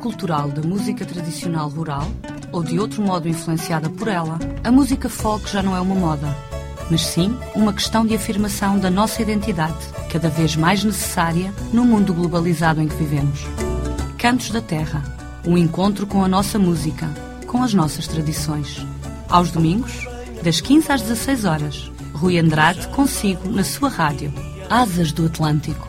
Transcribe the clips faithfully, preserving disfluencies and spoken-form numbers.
cultural da música tradicional rural ou de outro modo influenciada por ela, a música folk já não é uma moda, mas sim uma questão de afirmação da nossa identidade, cada vez mais necessária no mundo globalizado em que vivemos. Cantos da Terra, um encontro com a nossa música, com as nossas tradições. Aos domingos, das quinze às dezasseis horas, Rui Andrade consigo na sua rádio, Asas do Atlântico.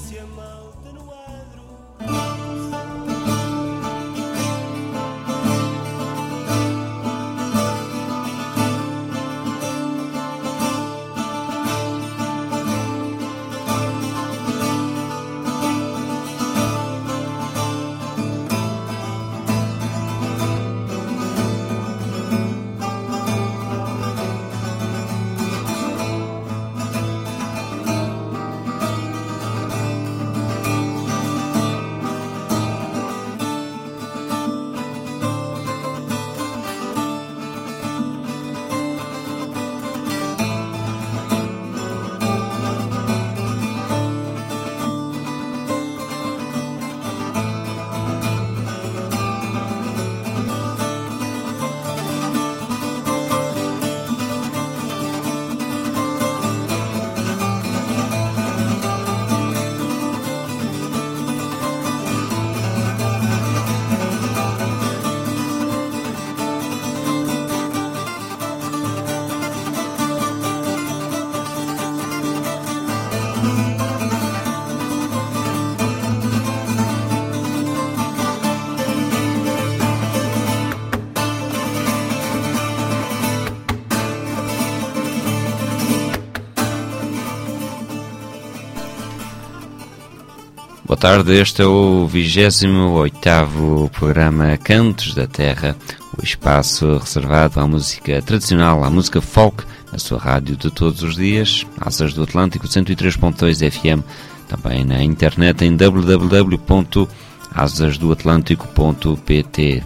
Boa tarde, este é o vigésimo oitavo programa Cantos da Terra, o espaço reservado à música tradicional, à música folk, na sua rádio de todos os dias, Asas do Atlântico cento e três ponto dois F M, também na internet em w w w ponto asas do atlântico ponto p t.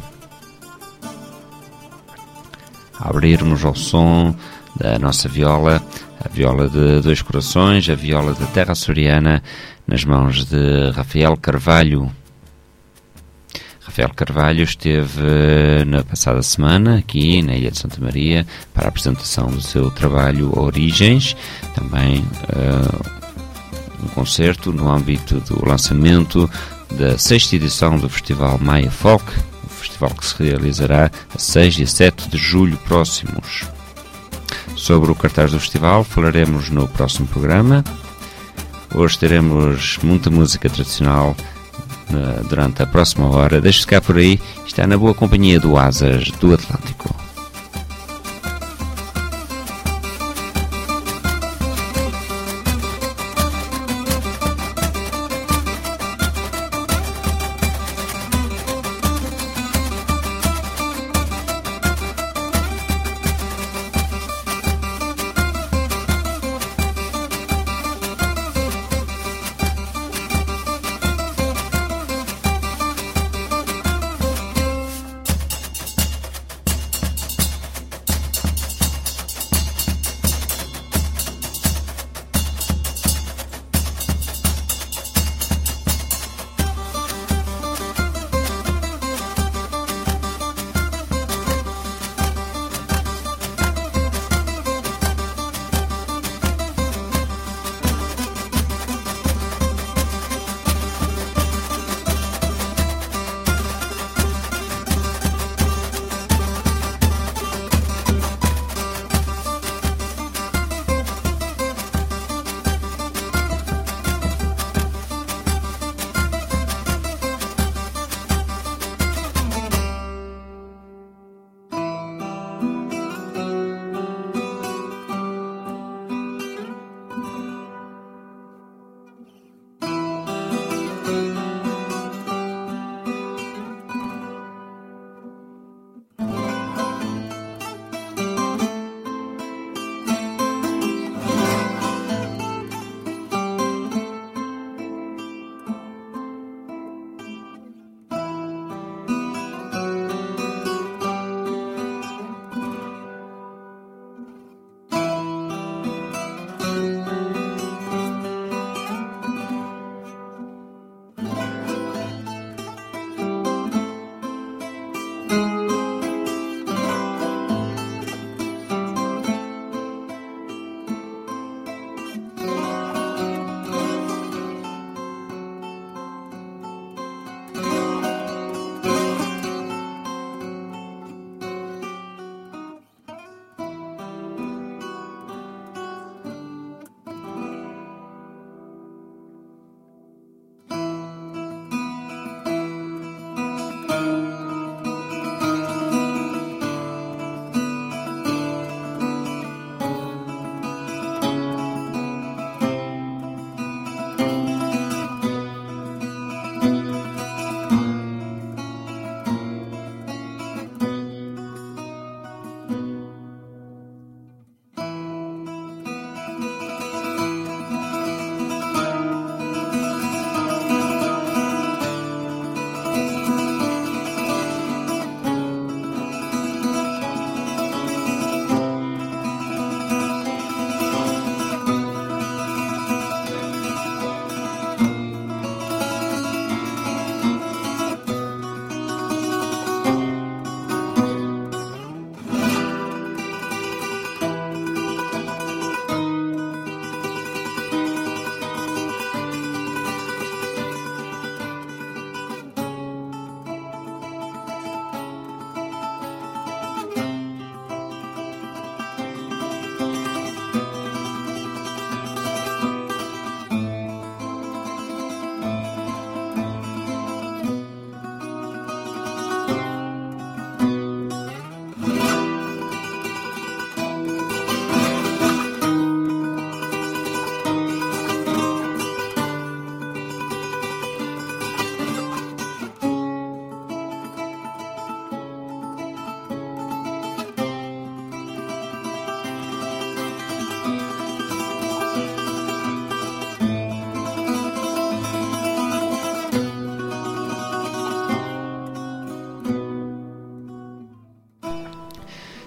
A abrirmos ao som da nossa viola, a viola de dois corações, a viola da terra açoriana, nas mãos de Rafael Carvalho. Rafael Carvalho esteve na passada semana aqui na Ilha de Santa Maria para a apresentação do seu trabalho Origens, também uh, um concerto no âmbito do lançamento da sexta edição do Festival Maia Folk, o festival que se realizará a seis e a sete de julho próximos. Sobre o cartaz do festival falaremos no próximo programa. Hoje teremos muita música tradicional uh, durante a próxima hora. Deixe-se cá por aí, está na boa companhia do Asas do Atlântico.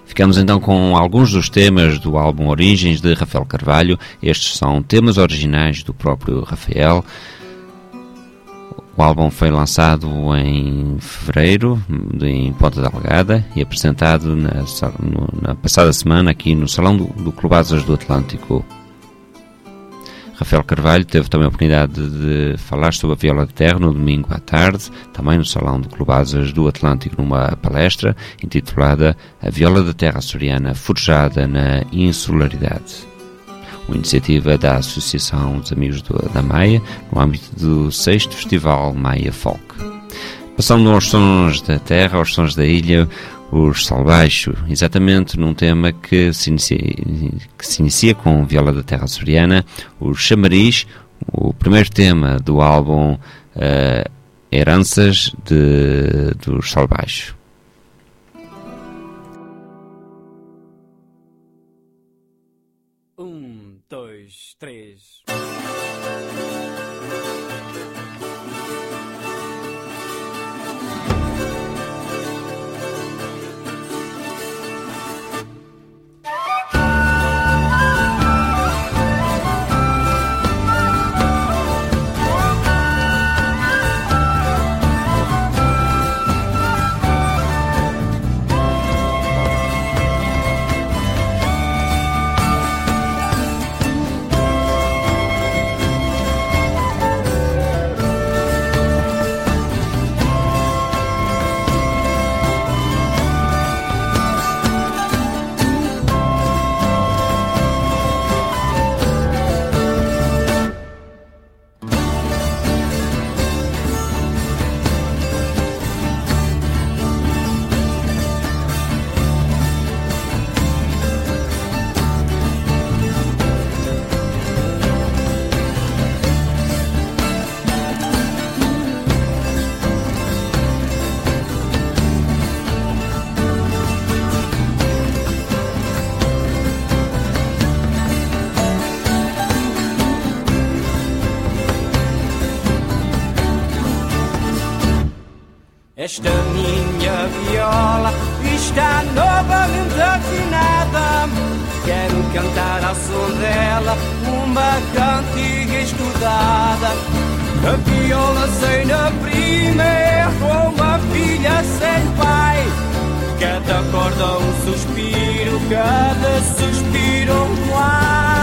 Ficamos então com alguns dos temas do álbum Origens de Rafael Carvalho. Estes são temas originais do próprio Rafael. O álbum foi lançado em fevereiro, em Ponta Delgada, e apresentado na, na passada semana aqui no Salão do, do Clube Asas do Atlântico. Rafael Carvalho teve também a oportunidade de falar sobre a viola de terra no domingo à tarde, também no Salão do Clube Asas do Atlântico, numa palestra intitulada A Viola de Terra Açoriana Forjada na Insularidade. Uma iniciativa da Associação dos Amigos do, da Maia, no âmbito do sexto Festival Maia Folk. Passando aos sons da terra, aos sons da ilha, os Salbaixo, exatamente num tema que se inicia, que se inicia com viola da terra açoriana, o Chamariz, o primeiro tema do álbum uh, Heranças de, dos Salbaixo. Um, dois, três... Esta minha viola está novamente afinada. Quero cantar ao som dela uma cantiga estudada. A viola sem a prima é como uma filha sem pai. Cada corda um suspiro, cada suspiro um ai.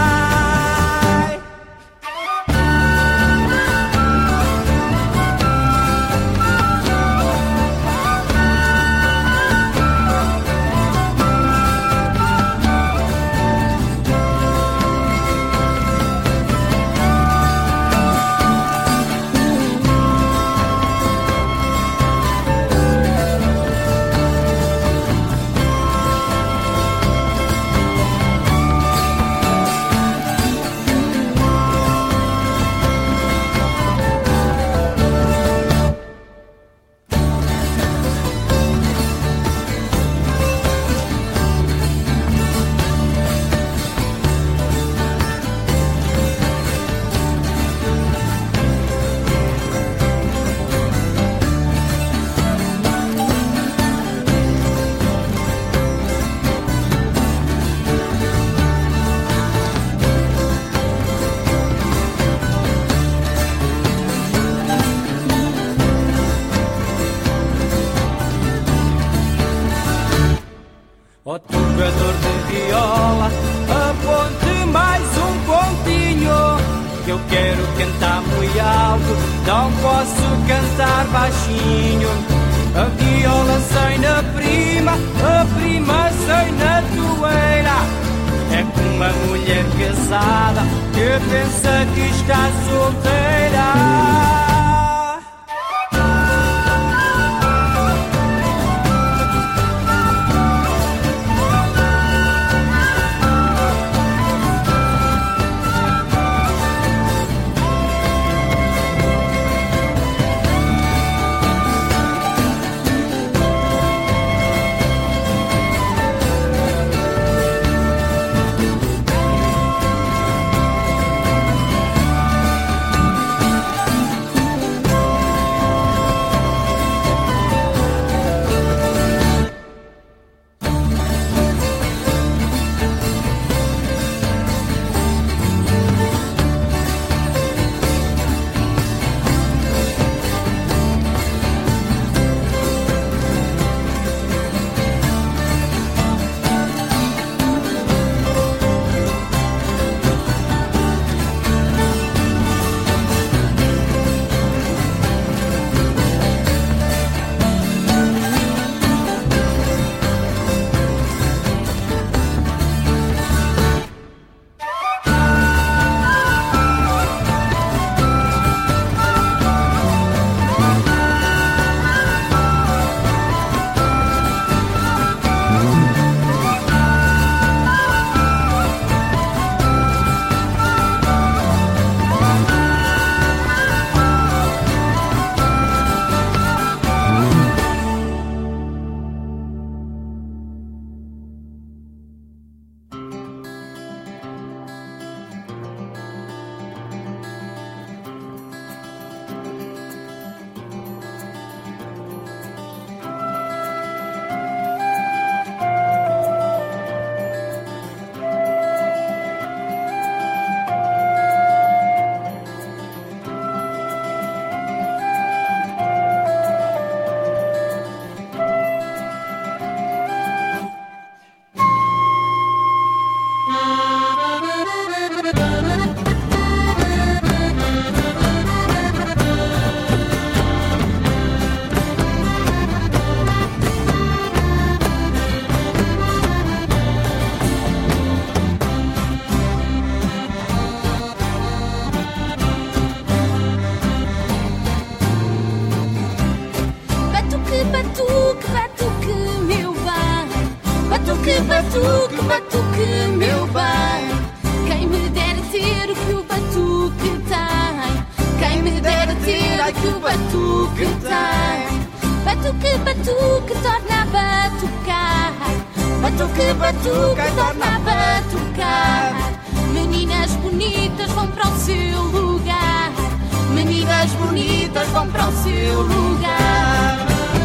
Ó tocador de viola, aponte mais um pontinho, que eu quero cantar muito alto, não posso cantar baixinho. A viola sem na prima, a prima sem na toeira. É como uma mulher casada que pensa que está solteira. Batuque, batuque, torna a batucar. Batuque, batuque, torna a batucar. Meninas bonitas vão para o seu lugar. Meninas bonitas vão para o seu lugar.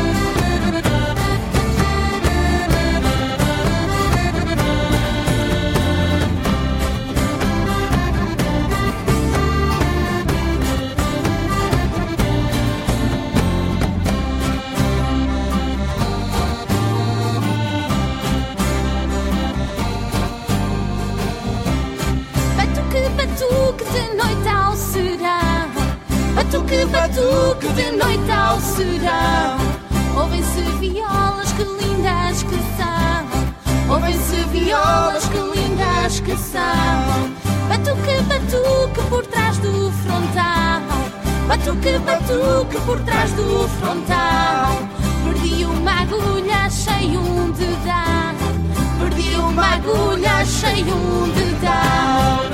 Batuque de noite ao serão. Batuque, batuque de noite ao serão. Ouvem-se violas, que lindas que são. Ouvem-se violas, que lindas que são. Batuque, batuque por trás do frontal. Batuque, batuque por trás do frontal. Perdi uma agulha, achei um dedal. Perdi uma agulha, achei um dedal.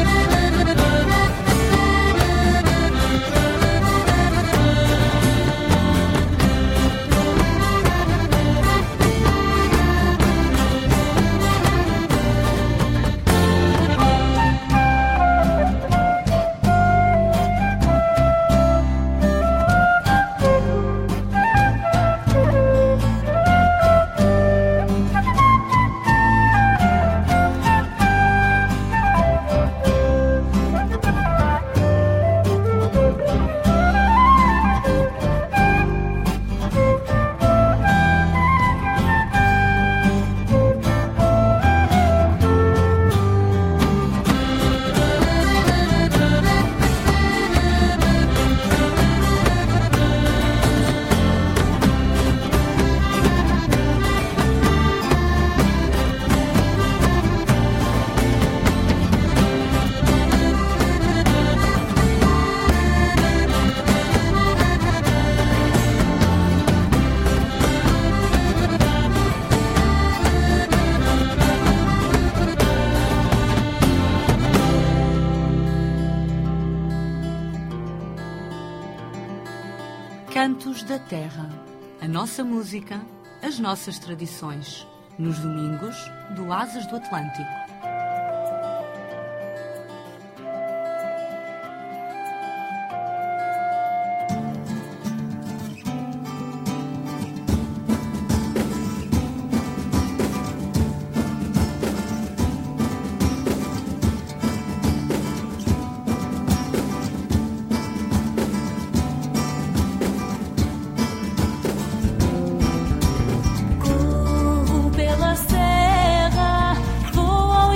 Cantos da Terra. A nossa música, as nossas tradições. Nos domingos, do Asas do Atlântico. Corro pela serra, vou ao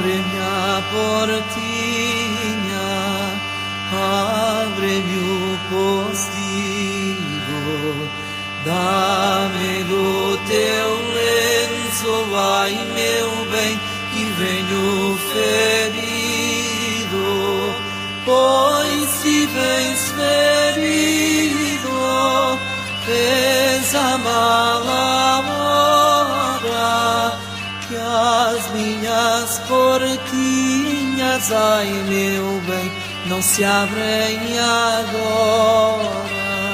Abre-me a portinha, abre-me o postigo, dá-me do teu lenço, ai meu bem, que venho ferido, pois se vens ferido, fez a mala hora, que as minhas portinhas, ai meu bem, não se abrem agora.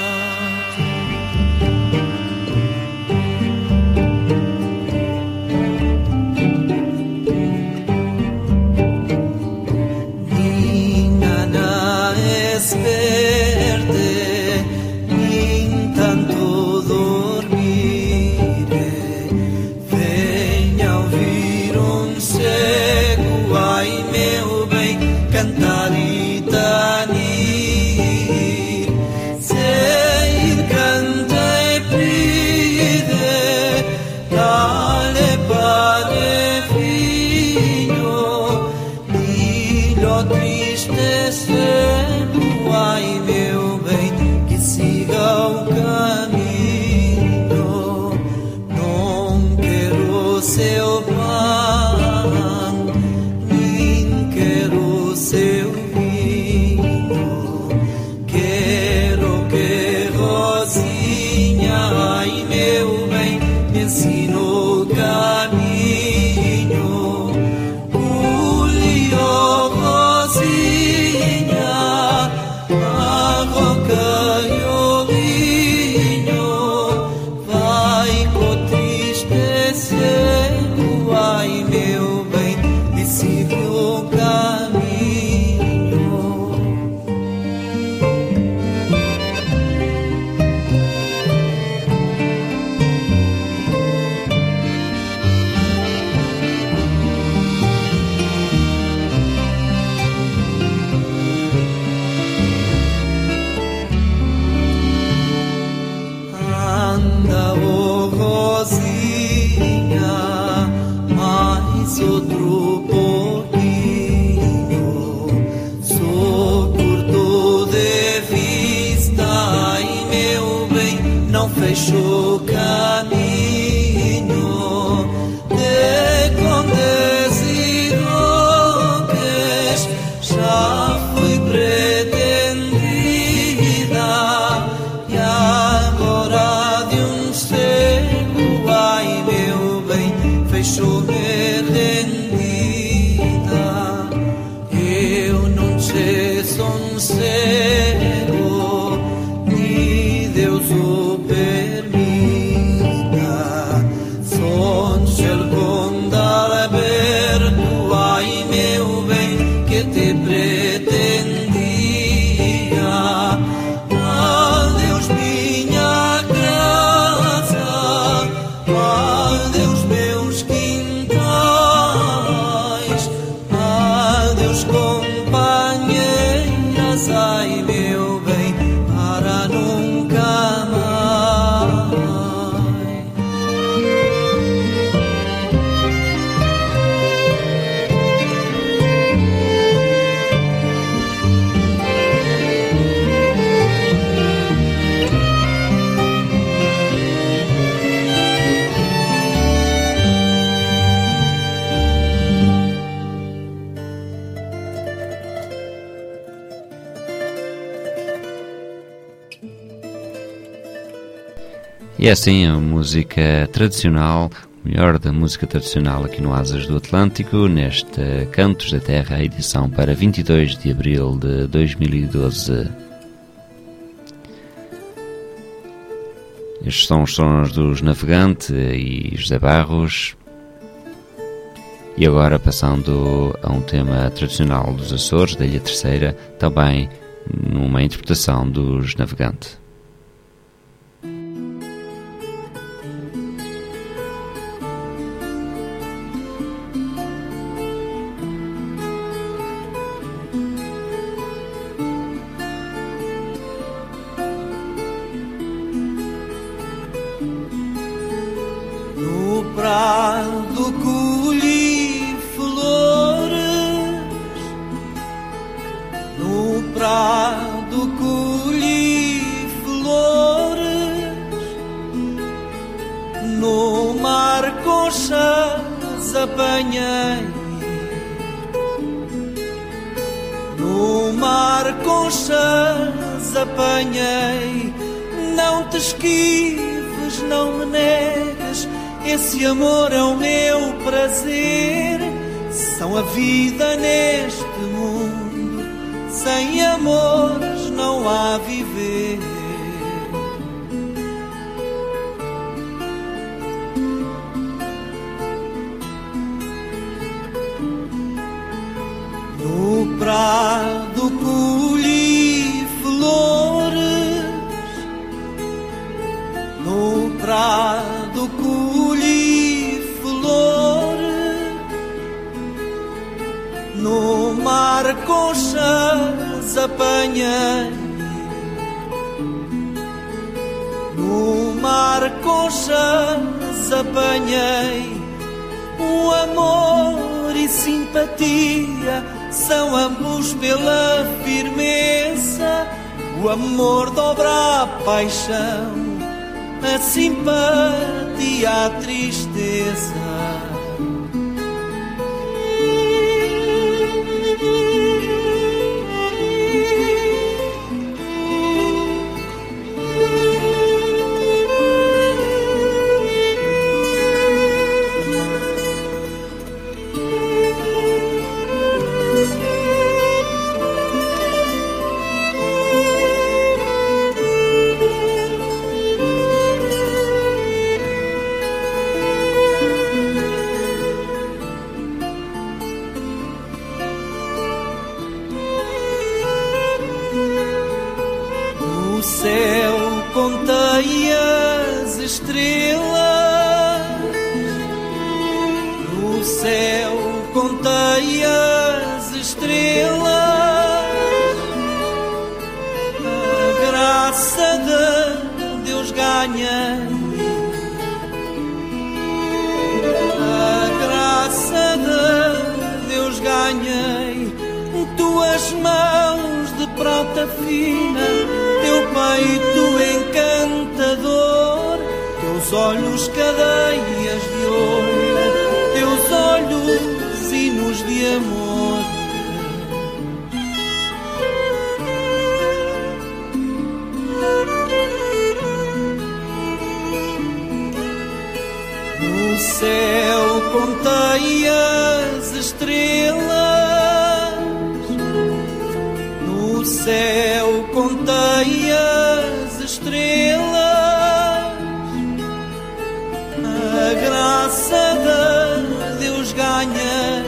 Minha na esperte, nem tanto dormir, venha ouvir um cego, ai meu bem, cantar e tanir, sei canta e pide, dale pane filho, dilho triste cego, ai meu bem, que siga o caminho, não quero seu pão, nem quero seu vinho, quero que Rosinha, ai meu bem, me ensine o caminho. Julio, Rosinha, a roca e o vinho, vai com triste cego, ai meu bem, me siga o caminho. Anda, oh Rosinha, mais outro pouquinho, sou curto de vista, ai meu bem, não fecho o caminho, de condes e roques, já fui pretendida, e agora de um cego, ai meu bem, fecho-me rendida. Eu não sei, sou um cego, ni Deus o permita, sou um céu com dar aberto, ai meu bem, que te pretendia. Adeus minha casa, adeus meus quintais, adeus companheiras, ai meu bem, para nunca mais. E é assim a música tradicional, o melhor da música tradicional aqui no Asas do Atlântico, neste Cantos da Terra, a edição para vinte e dois de abril de dois mil e doze. Estes são os sons dos Navegante e José Barros. E agora passando a um tema tradicional dos Açores, da Ilha Terceira, também numa interpretação dos Navegante. No prado colhi flor conchas apanhei, no mar conchas apanhei. Não te esquives, não me negues, esse amor é o meu prazer. São a vida neste mundo, sem amores não há viver. No prado colhi flores, no prado colhi flores, no mar conchas apanhei, no mar conchas apanhei. O amor e simpatia são ambos pela firmeza. O amor dobra a paixão, a simpatia a tristeza. Contei as estrelas, no céu contei as estrelas. A graça de Deus ganhei, a graça de Deus ganhei. Tuas mãos de prata fina, teu peito encantador, teus olhos cadeias de ouro, teus olhos hinos de amor. No céu contei as estrelas, no céu contei as estrelas. A graça de Deus ganhei,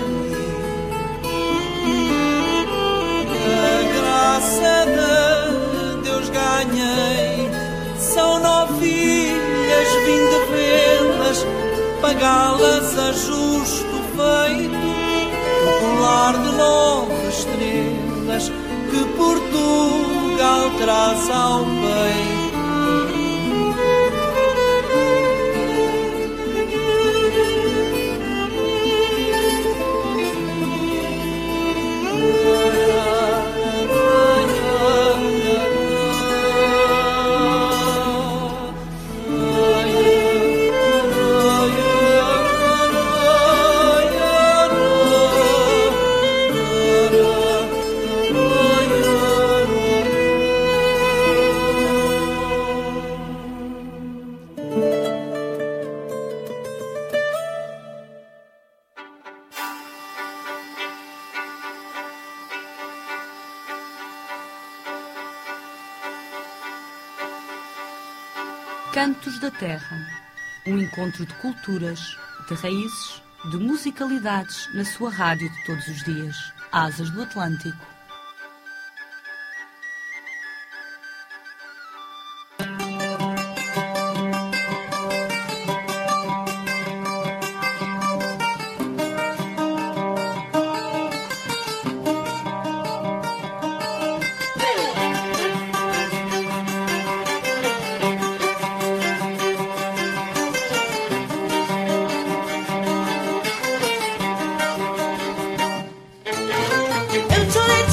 a graça de Deus ganhei. São novilhas vim de vê-las, pagá-las a justo feito, o colar de nove estrelas que Portugal traz ao peito. Cantos da Terra, um encontro de culturas, de raízes, de musicalidades na sua rádio de todos os dias. Asas do Atlântico. Eu chorei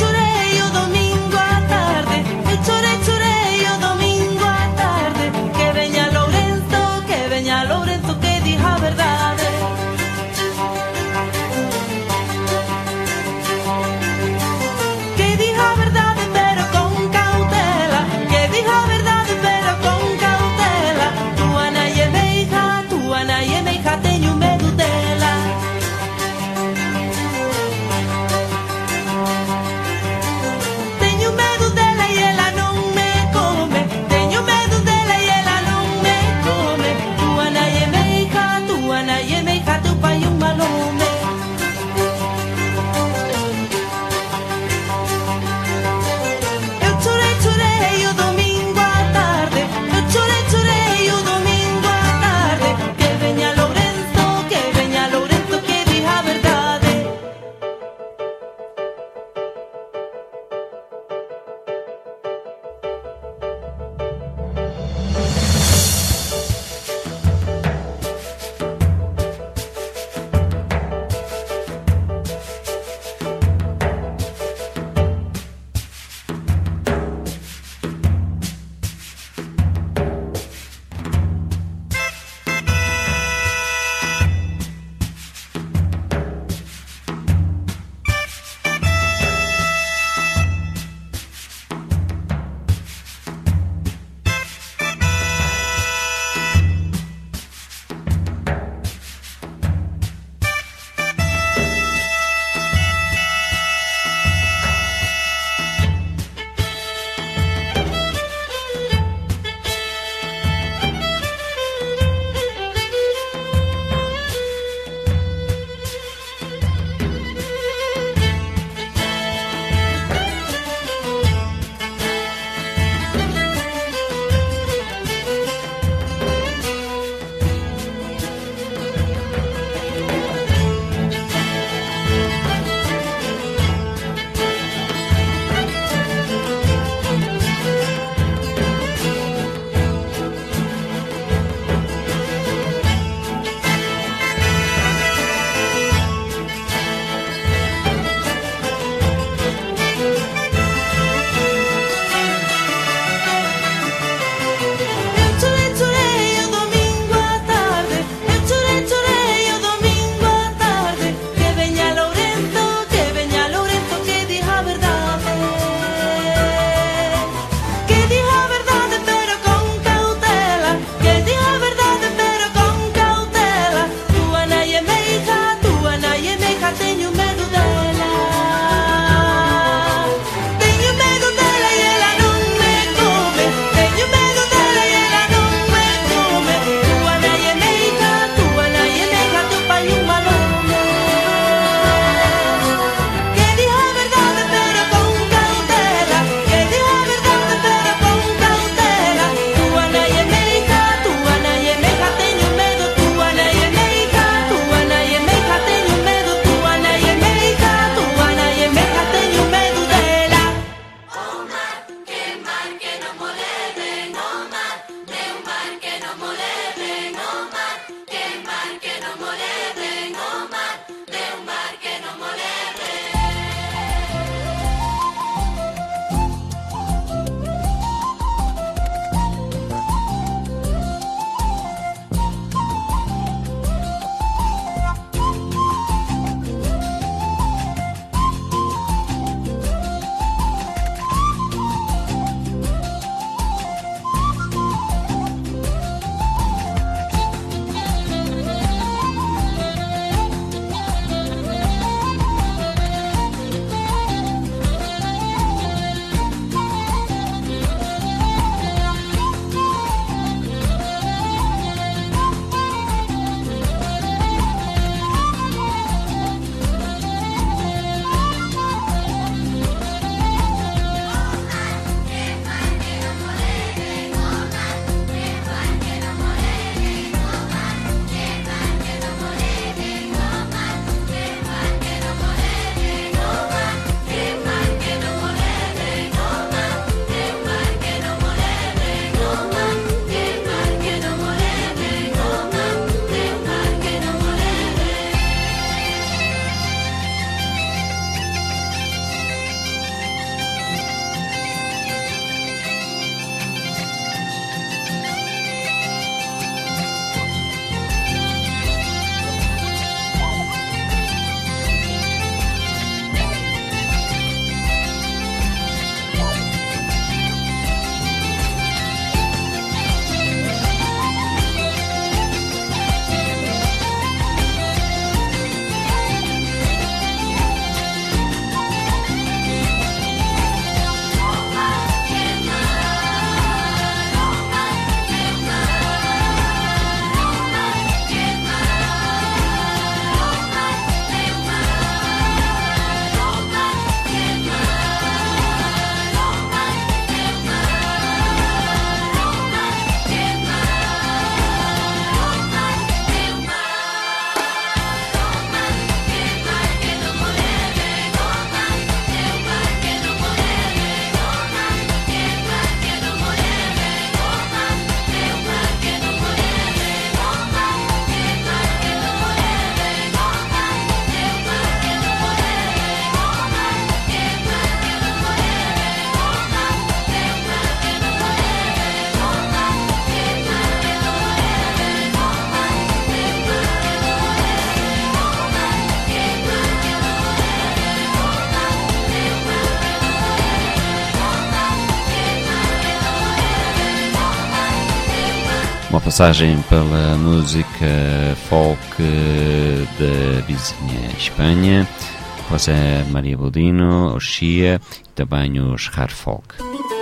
Uma passagem pela música folk da vizinha Espanha, José Maria Bodino, o Xia e também os Rare Folk.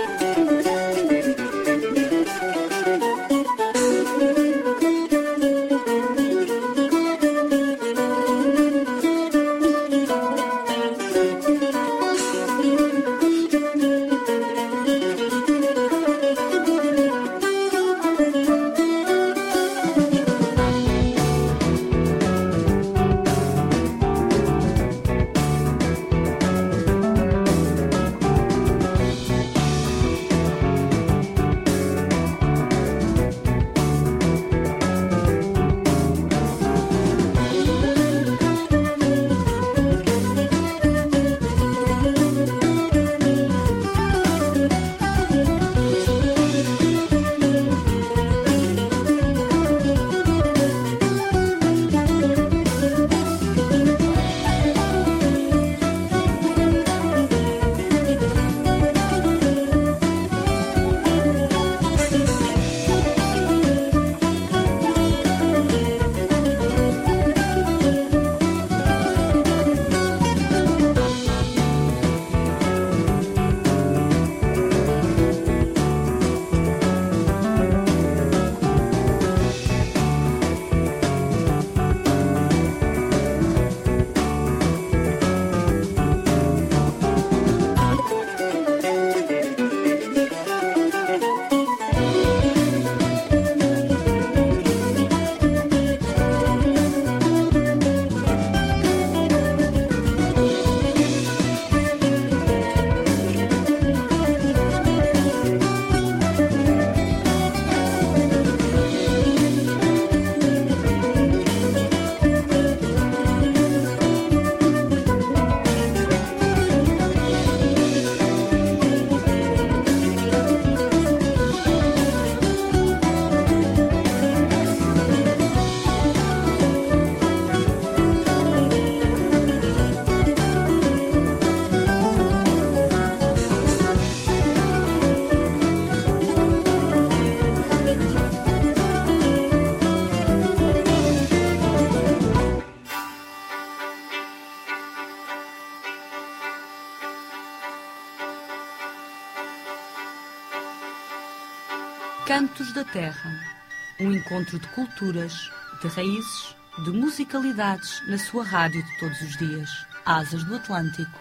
Cantos da Terra, um encontro de culturas, de raízes, de musicalidades na sua rádio de todos os dias. Asas do Atlântico.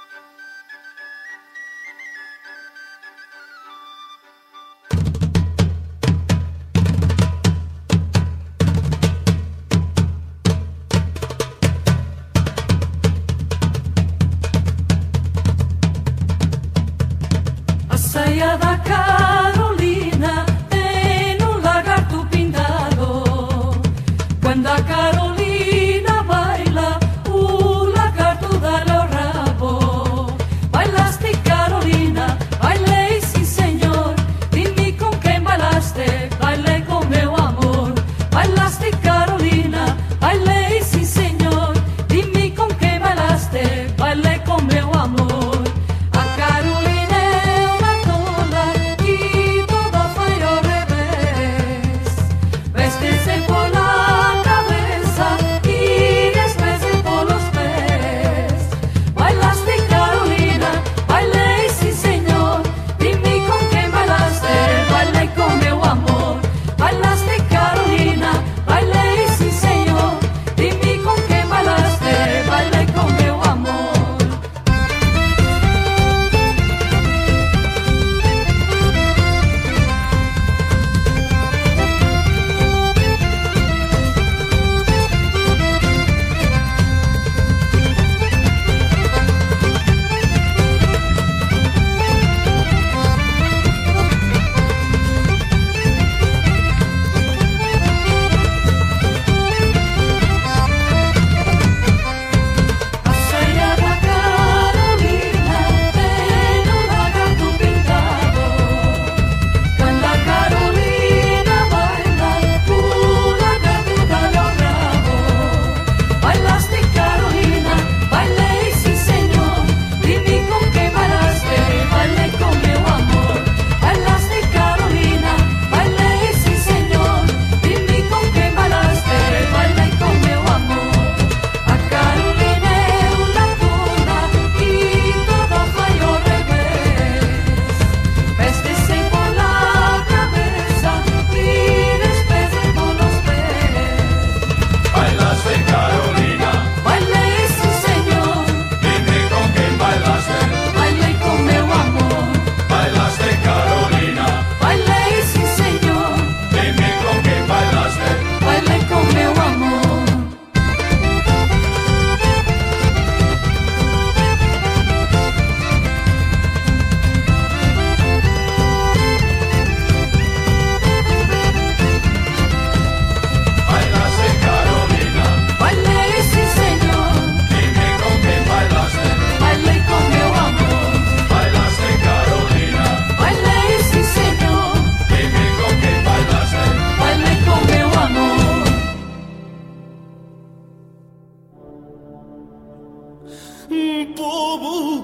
A ceia da Carolina tem um lagarto pintado. Quando a Carolina baila, o lagarto dá-lhe o rabo.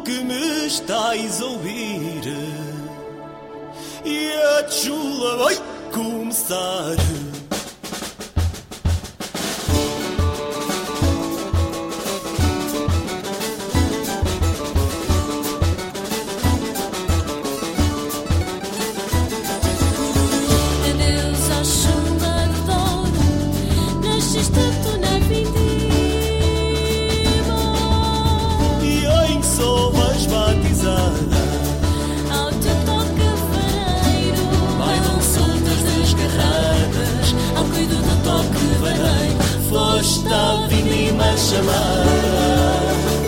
que me estais a ouvir, e a chula vai começar. Adeus à chula de Douro, nasceste tu na vindima, E em sovas batizada, ao teu toque vareiro, bailam soltas desgarradas, ao cuido do toque vareiro, foste a vindima a chamar.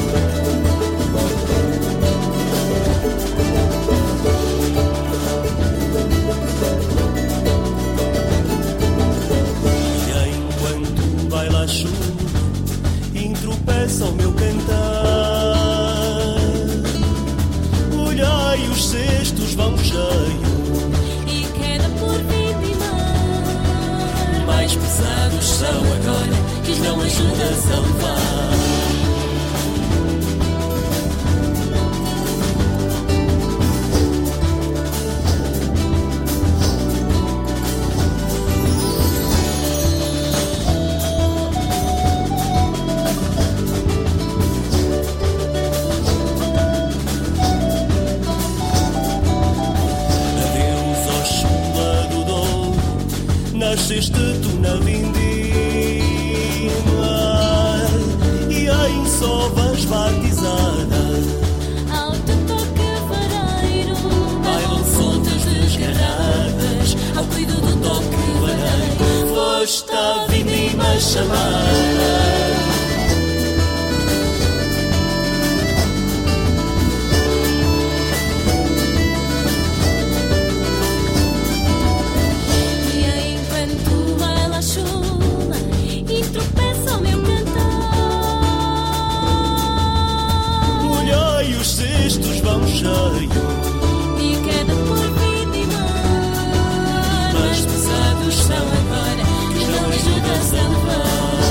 E enquanto baila a chuva, entropeça o meu cantar. Olhai, os cestos vão cheios, e queda por vindimar. mais pesados são agora, que os não ajudas a levar. Adeus, ó chula do Douro, nasceste tu na vindima, e em sovas batizada, Ao teu toque vareiro, bailam soltas desgarradas, ao cuido do toque vareiro, foste a vindima a chamar. e enquanto baila a chuva, e tropeça o meu cantar. Olhai, os cestos vão cheios, E queda por vindimar. mais pesados são agora, que os não ajudas a levar.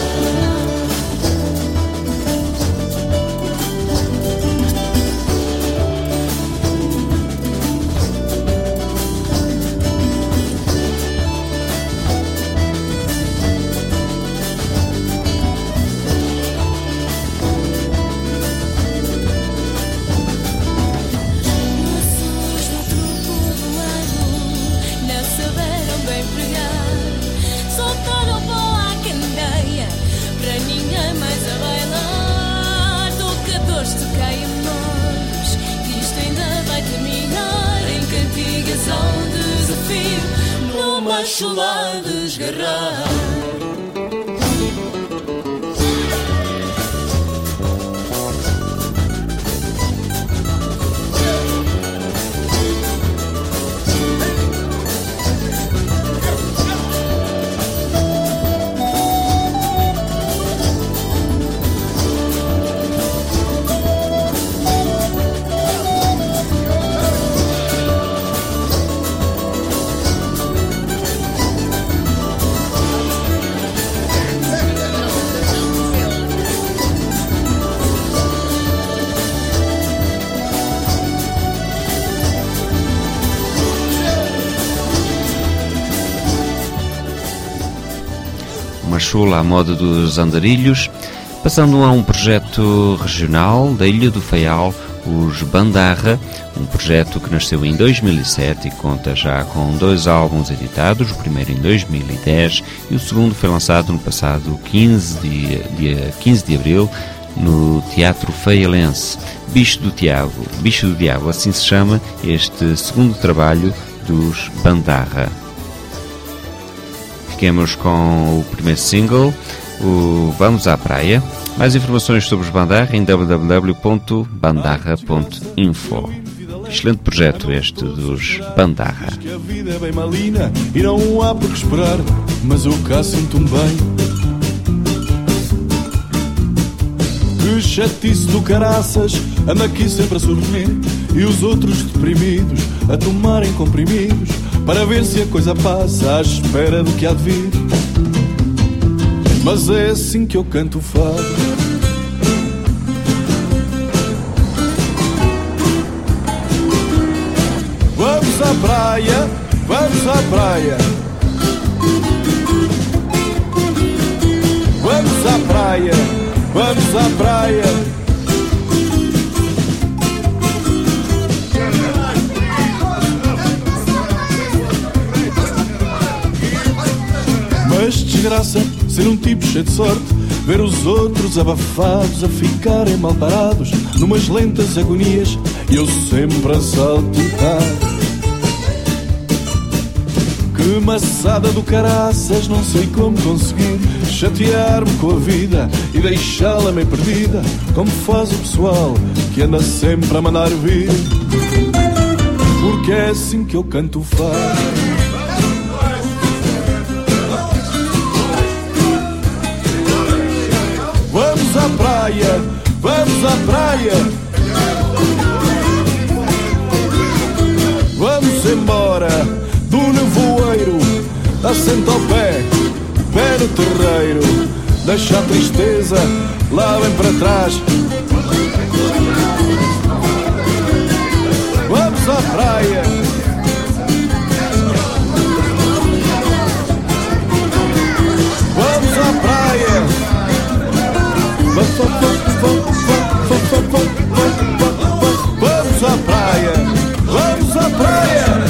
Moços do truco do lago não souberam bem pregar, soltaram pó à candeia para ninguém mais a bailar. Tocadores, tocai amores, que isto ainda vai terminar em cantigas ao desafio, numa chula a desgarrar. Uma chula à moda dos andarilhos, passando a um projeto regional da Ilha do Faial, os Bandarra, um projeto que nasceu em dois mil e sete e conta já com dois álbuns editados, o primeiro em dois mil e dez e o segundo foi lançado no passado quinze de, dia quinze de abril no Teatro Faialense. Bicho do Diabo, Bicho do Diabo, assim se chama este segundo trabalho dos Bandarra. Fiquemos com o primeiro single, o Vamos à Praia. Mais informações sobre os Bandarra em w w w ponto bandarra ponto info. Excelente projeto este dos Bandarra. Que a vida é bem malina e não há por que esperar, mas eu cá sinto-me bem. Que chatice do caraças, ando aqui sempre a sorrir e os outros deprimidos a tomarem comprimidos para ver se a coisa passa à espera do que há de vir. Mas é assim que eu canto o fado. à praia, vamos à praia. Vamos à praia, vamos à praia. Mas desgraça ser um tipo cheio de sorte, ver os outros abafados a ficarem mal parados numas lentas agonias e eu sempre a saltitar. Que maçada do caraças, não sei como conseguir chatear-me com a vida e deixá-la meio perdida, como faz o pessoal que anda sempre a mandar vir. Porque é assim que eu canto o fado. Vamos à praia, vamos à praia. Vamos embora do nevoeiro, assenta ao pé, pé no terreiro. Deixa a tristeza lá bem para trás. Vamos à praia. Vamos à praia. Vamos à praia, vamos à praia.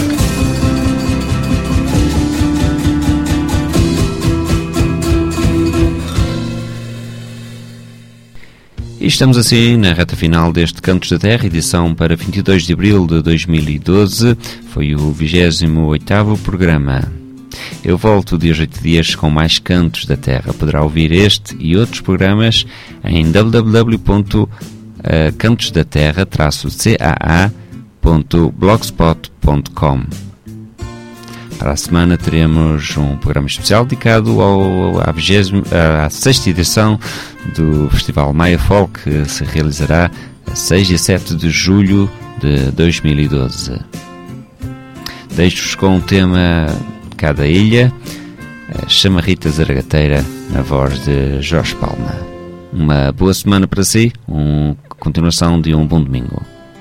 E estamos assim na reta final deste Cantos da Terra, edição para vinte e dois de abril de dois mil e doze. Foi o vigésimo oitavo programa. Eu volto de hoje a oito dias com mais Cantos da Terra. Poderá ouvir este e outros programas em w w w ponto cantos da terra traço c a a ponto blogspot ponto com. Para a semana teremos um programa especial dedicado ao, à, vigésima, à sexta edição do Festival Maia Folk, que se realizará a seis e sete de julho de dois mil e doze. Deixo-vos com o tema Cada Ilha, a Chamarrita Zaragateira, na voz de Jorge Palma. Uma boa semana para si, uma continuação de um bom domingo.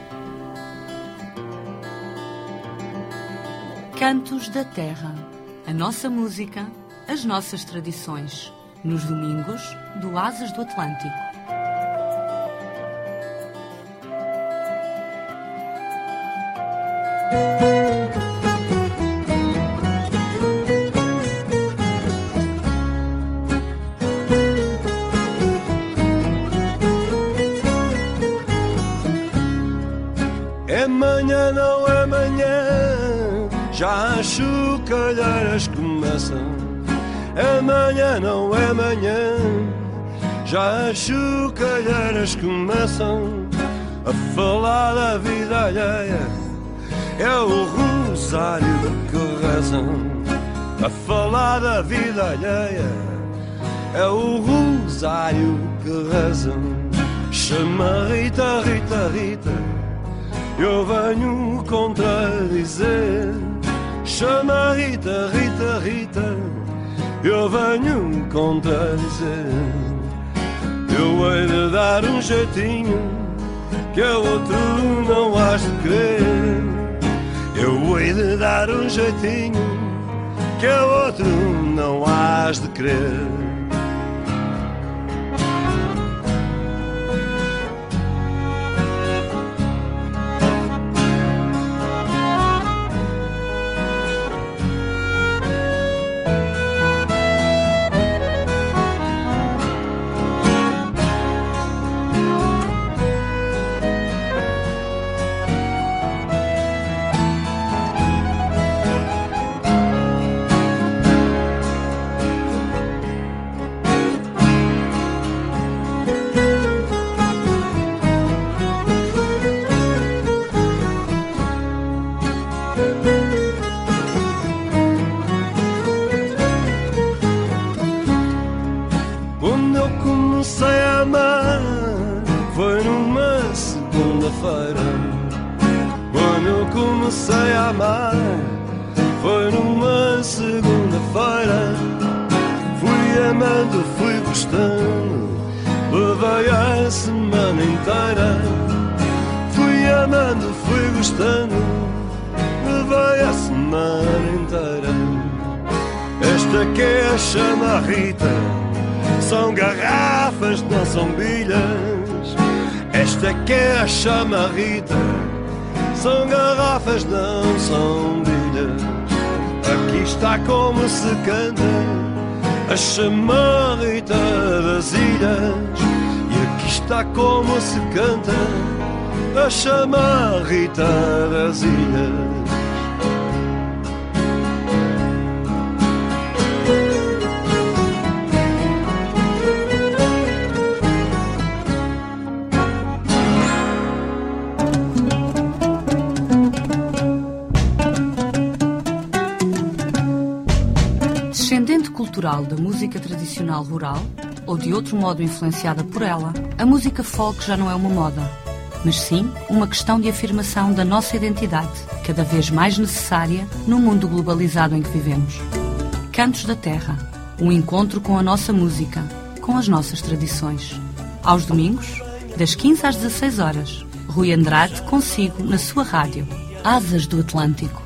Cantos da Terra, a nossa música, as nossas tradições, nos domingos do Asas do Atlântico. É manhã, não é manhã, já as chocalheiras começam. É manhã, não é manhã, já as chocalheiras começam a falar da vida alheia. É o rosário que rezam, a falar da vida alheia. É o rosário que rezam. Chama Rita, Rita, Rita, eu venho contradizer. Chama Rita, Rita, Rita, eu venho contradizer. Eu hei de dar um jeitinho que o outro não has de querer. Eu hei de dar um jeitinho que o outro não has de querer. Foi numa segunda-feira, fui amando, fui gostando, levei a semana inteira. Fui amando, fui gostando, levei a semana inteira. Esta que é a chamarrita, são garrafas, não são bilhas. Esta que é a chamarrita, são garrafas, não são bilhas. Aqui está como se canta a chamarrita das ilhas. E aqui está como se canta a chamarrita das ilhas. Descendente cultural da música tradicional rural, ou de outro modo influenciada por ela, a música folk já não é uma moda, mas sim uma questão de afirmação da nossa identidade, cada vez mais necessária no mundo globalizado em que vivemos. Cantos da Terra, um encontro com a nossa música, com as nossas tradições. Aos domingos, das quinze às dezasseis horas, Rui Andrade consigo na sua rádio, Asas do Atlântico.